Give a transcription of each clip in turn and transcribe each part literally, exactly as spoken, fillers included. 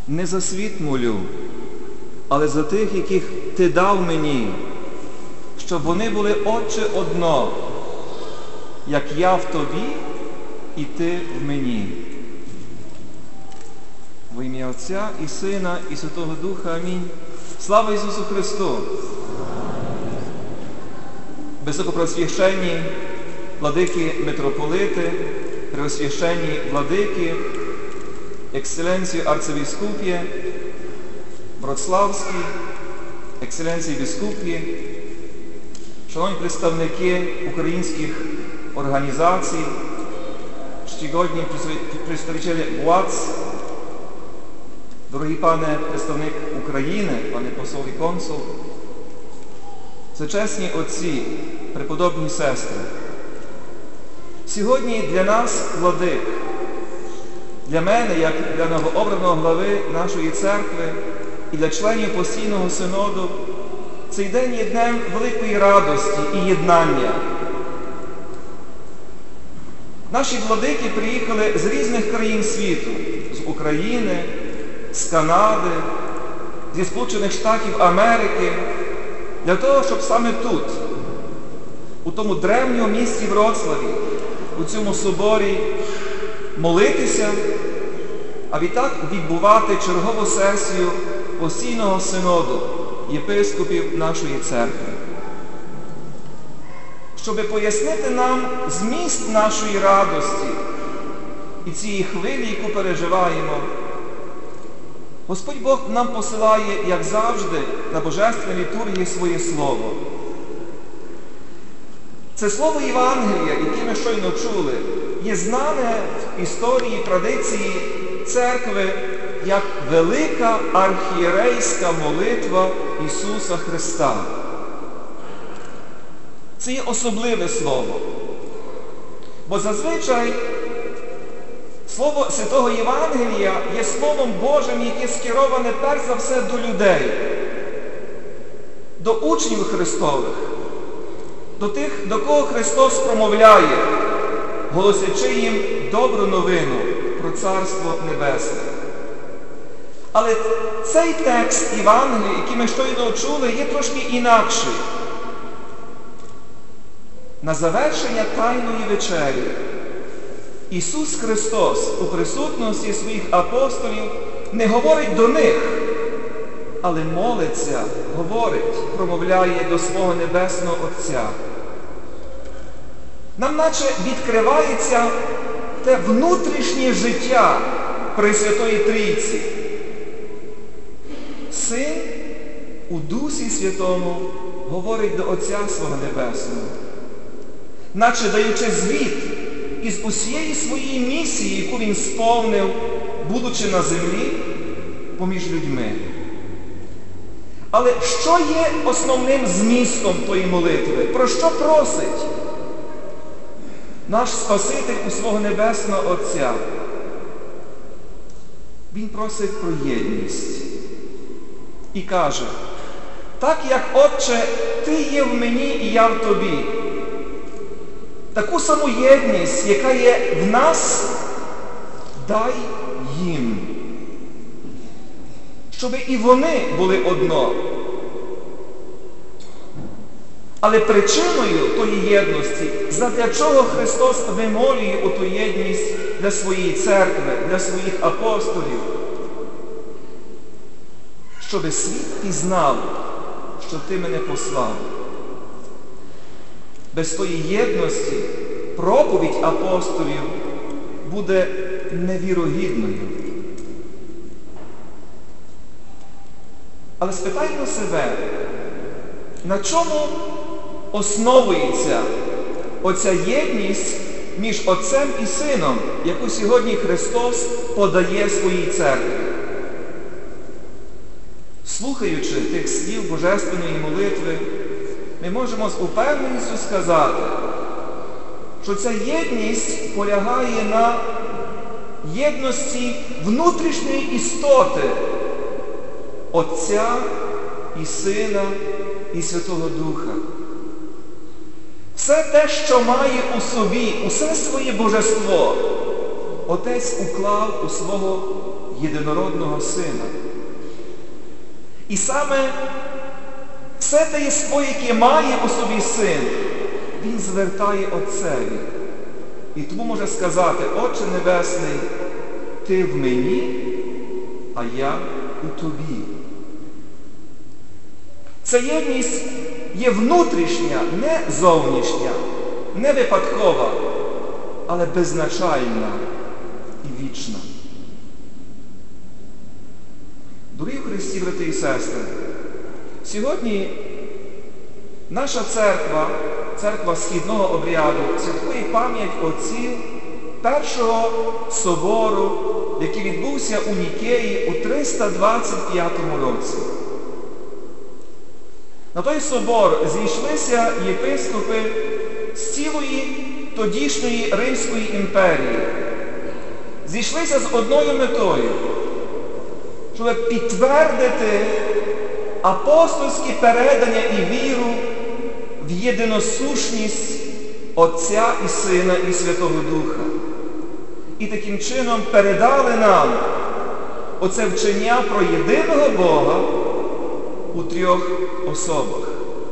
Не за світ молю, але за тих, яких Ти дав мені, щоб вони були, Отче, одно, як я в Тобі і Ти в мені. Во ім'я Отця і Сина, і Святого Духа. Амінь. Слава Ісусу Христу! Високопреосвященні владики митрополити, преосвященні владики, екселенції арцебіскупі, Вроцлавські, екселенції біскупі, шановні представники українських організацій, чтігодні представники владц, дорогий пане представник України, пане посол і консул, всечесні отці, преподобні сестри, сьогодні для нас, владик, для мене, як для новообраного глави нашої церкви і для членів постійного синоду, цей день є днем великої радості і єднання. Наші владики приїхали з різних країн світу, з України, з Канади, зі Сполучених Штатів Америки, для того, щоб саме тут, у тому древньому місті Вроцлаві, у цьому соборі, молитися, а відтак відбувати чергову сесію постійного синоду єпископів нашої церкви. Щоб пояснити нам зміст нашої радості і цієї хвилі, яку переживаємо, Господь Бог нам посилає, як завжди, на Божественній літургії своє Слово. Це Слово Євангелія, яке ми щойно чули, є знане в історії, традиції церкви як велика архієрейська молитва Ісуса Христа. Це є особливе слово. Бо зазвичай Слово Святого Євангелія є Словом Божим, яке скероване перш за все до людей, до учнів Христових, до тих, до кого Христос промовляє, голосячи їм добру новину про Царство Небесне. Але цей текст Євангелія, який ми щойно чули, є трошки інакший. На завершення Тайної вечері Ісус Христос у присутності своїх апостолів не говорить до них, але молиться, говорить, промовляє до свого Небесного Отця. Нам наче відкривається те внутрішнє життя Пресвятої Трійці. Син у Дусі Святому говорить до Отця свого Небесного, наче даючи звіт із усієї своєї місії, яку він сповнив, будучи на землі, поміж людьми. Але що є основним змістом тої молитви? Про що просить наш Спаситель у свого Небесного Отця? Він просить про єдність. І каже, так як, Отче, Ти є в мені і я в Тобі, таку саму єдність, яка є в нас, дай їм, щоб і вони були одно. Але причиною тої єдності, задля чого Христос вимолює оту єдність для своєї церкви, для своїх апостолів, щоби світ пізнав, що Ти мене послав. Без тої єдності проповідь апостолів буде невірогідною. Але спитаймо себе, на чому основується оця єдність між Отцем і Сином, яку сьогодні Христос подає своїй церкві? Слухаючи тих слів Божественної молитви, ми можемо з упевненістю сказати, що ця єдність полягає на єдності внутрішньої істоти Отця і Сина і Святого Духа. Все те, що має у собі, усе своє божество, Отець уклав у свого єдинородного Сина. І саме все те єство, яке має у собі Син, Він звертає Отцеві. І тому може сказати: Отче Небесний, Ти в мені, а я у Тобі. Ця єдність є внутрішня, не зовнішня, не випадкова, але беззначальна і вічна. Дорогі в Христі, брати і сестри, сьогодні наша церква, церква Східного обряду, святкує пам'ять отців першого собору, який відбувся у Нікеї у триста двадцять п'ятому році. На той собор зійшлися єпископи з цілої тодішньої Римської імперії. Зійшлися з одною метою, щоб підтвердити апостольське передання і віру в єдиносушність Отця і Сина і Святого Духа. І таким чином передали нам оце вчення про єдиного Бога у трьох особах.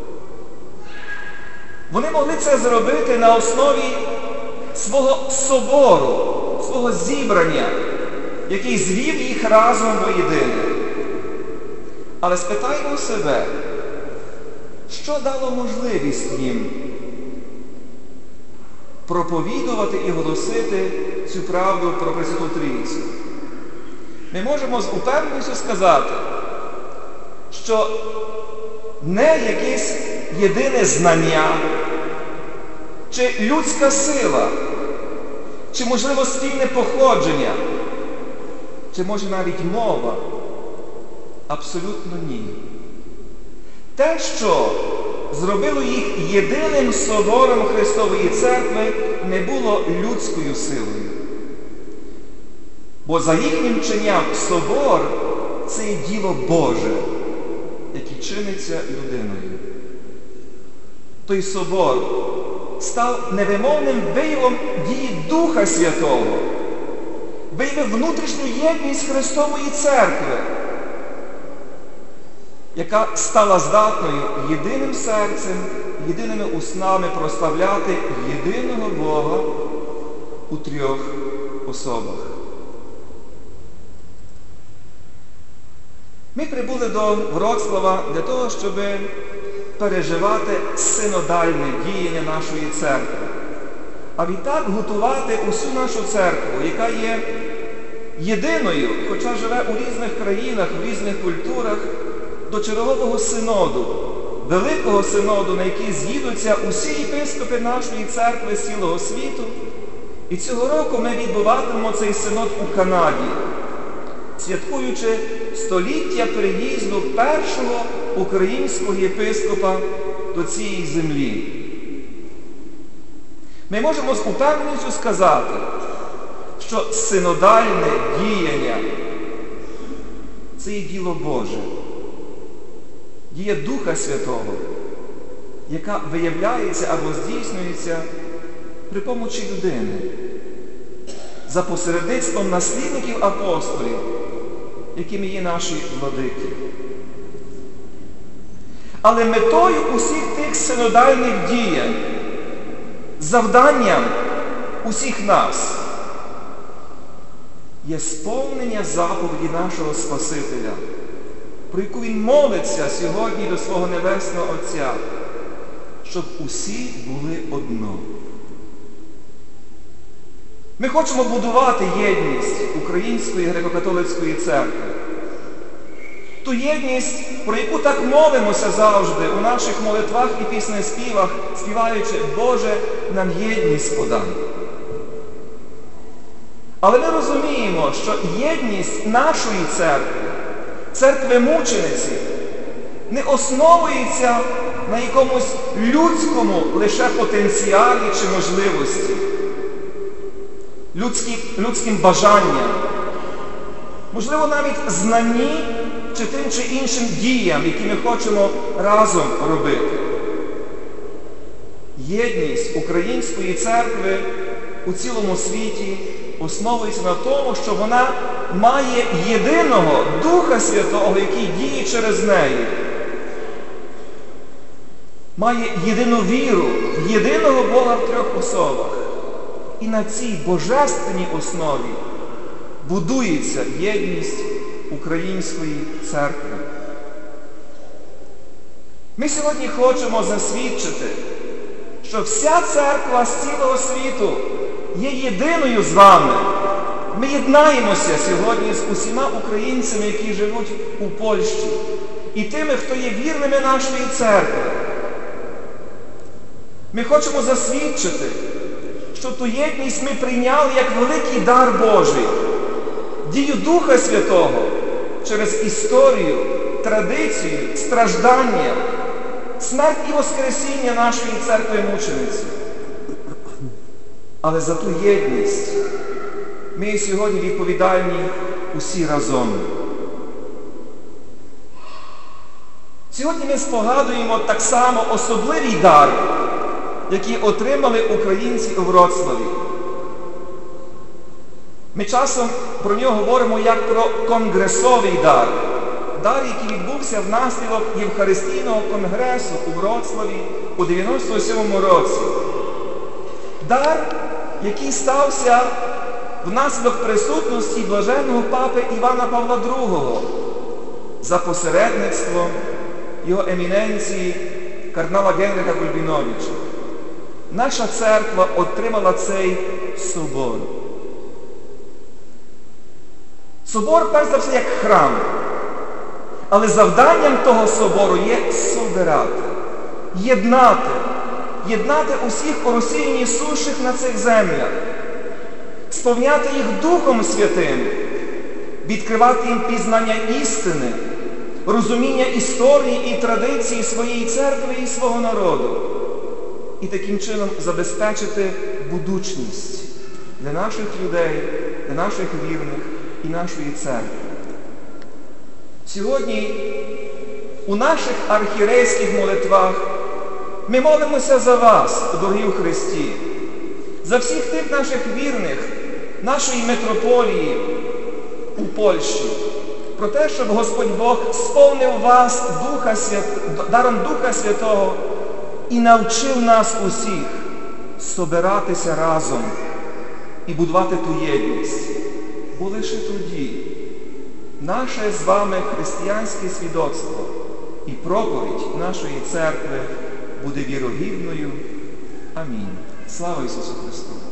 Вони могли це зробити на основі свого собору, свого зібрання, який звів їх разом воєдине. Але спитаймо себе, що дало можливість їм проповідувати і голосити цю правду про Пресвяту Трійцю? Ми можемо з упевненістю сказати, що не якесь єдине знання, чи людська сила, чи, можливо, спільне походження, чи, може, навіть мова. Абсолютно ні. Те, що зробило їх єдиним собором Христової Церкви, не було людською силою. Бо за їхнім вченням собор – це є діло Боже, яке чиниться людиною. Той собор став невимовним виявом дії Духа Святого, виявив внутрішню єдність Христової Церкви, яка стала здатною єдиним серцем, єдиними устами прославляти єдиного Бога у трьох особах. Ми прибули до Вроцлава для того, щоб переживати синодальне діяння нашої церкви, а відтак готувати усю нашу церкву, яка є єдиною, хоча живе у різних країнах, в різних культурах, до чергового синоду, великого синоду, на який з'їдуться усі єпископи нашої церкви з цілого світу. І цього року ми відбуватимемо цей синод у Канаді, святкуючи століття приїзду першого українського єпископа до цієї землі. Ми можемо з упевненістю сказати, що синодальне діяння – це є діло Боже, дія Духа Святого, яка виявляється або здійснюється при помочі людини, за посередництвом наслідників апостолів, якими є наші владики. Але метою усіх тих синодальних діянь, завданням усіх нас є сповнення заповіді нашого Спасителя, про яку Він молиться сьогодні до свого Небесного Отця, щоб усі були одно. Ми хочемо будувати єдність Української греко-католицької церкви. Ту єдність, про яку так молимося завжди у наших молитвах і піснеспівах, співаючи «Боже, нам єдність подай». Але ми розуміємо, що єдність нашої церкви, церкви мучениці, не основується на якомусь людському лише потенціалі чи можливості, людським, людським бажанням, можливо, навіть знанні чи тим чи іншим діям, які ми хочемо разом робити. Єдність Української церкви у цілому світі основується на тому, що вона має єдиного Духа Святого, який діє через неї. Має єдину віру в єдиного Бога в трьох особах. І на цій божественній основі будується єдність Української церкви. Ми сьогодні хочемо засвідчити, що вся церква з цілого світу є єдиною з вами. Ми єднаємося сьогодні з усіма українцями, які живуть у Польщі, і тими, хто є вірними нашої церкви. Ми хочемо засвідчити, що ту єдність ми прийняли як великий дар Божий, дію Духа Святого через історію, традицію, страждання, смерть і воскресіння нашої церкви-мучениці. Але за ту єдність ми сьогодні відповідальні усі разом. Сьогодні ми спогадуємо так само особливий дар, який отримали українці у Вроцлаві. Ми часом про нього говоримо як про конгресовий дар. Дар, який відбувся внаслідок Євхаристійного конгресу у Вроцлаві у дев'яносто сьомому році. Дар, який стався внаслідок присутності блаженного папи Івана Павла другого за посередництвом його еміненції кардинала Генриха Гульбіновича. Наша церква отримала цей собор. Собор, перш за все, як храм. Але завданням того собору є собирати, єднати, єднати усіх у розсіянні сущих на цих землях, сповняти їх Духом Святим, відкривати їм пізнання істини, розуміння історії і традиції своєї церкви і свого народу. І таким чином забезпечити будучність для наших людей, для наших вірних і нашої церкви. Сьогодні у наших архієрейських молитвах ми молимося за вас, дорогі у Христі, за всіх тих наших вірних, нашої митрополії у Польщі, про те, щоб Господь Бог сповнив вас Духа Свят... даром Духа Святого і навчив нас усіх собиратися разом і будувати ту єдність. Бо лише тоді наше з вами християнське свідоцтво і проповідь нашої церкви буде вірогідною. Амінь. Слава Ісусу Христу!